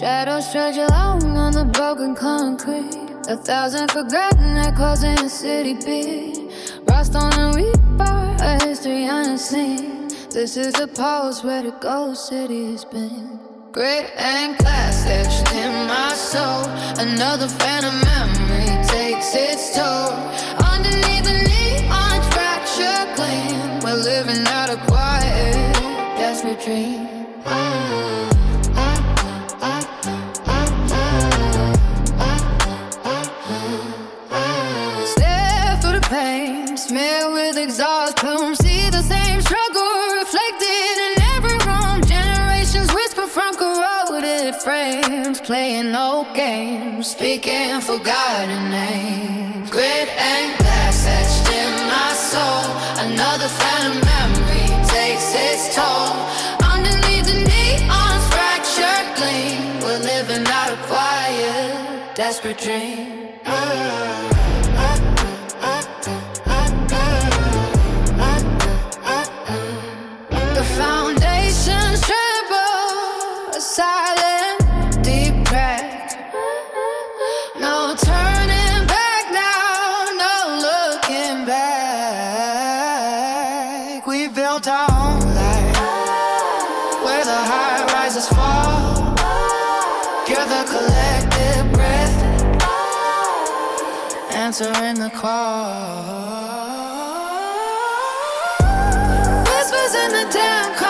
Shadows stretch along on the broken concrete. 1,000 forgotten echoes in the city beat. Rust on the rebar, a history unseen. This is the pulse where the ghost city has been. Grit and glass etched in my soul. Another phantom memory takes its toll. Underneath the neon fracture gleam, we're living out a quiet, desperate dream. Stare through the pain, smear with exhaust plumes. See the same struggle reflected in every room. Generations whisper from corroded frames, playing old games, speaking forgotten names. Grit and glass etched in my soul. Another phantom memory takes its toll. Underneath the neon's fractured gleam, we're living out a quiet, desperate dream. The foundations tremble, a silent, deep crack. No turning back now, no looking back. We built our own life, where the high rises fall. You're the collective breath, answering the call. Whispers in the damn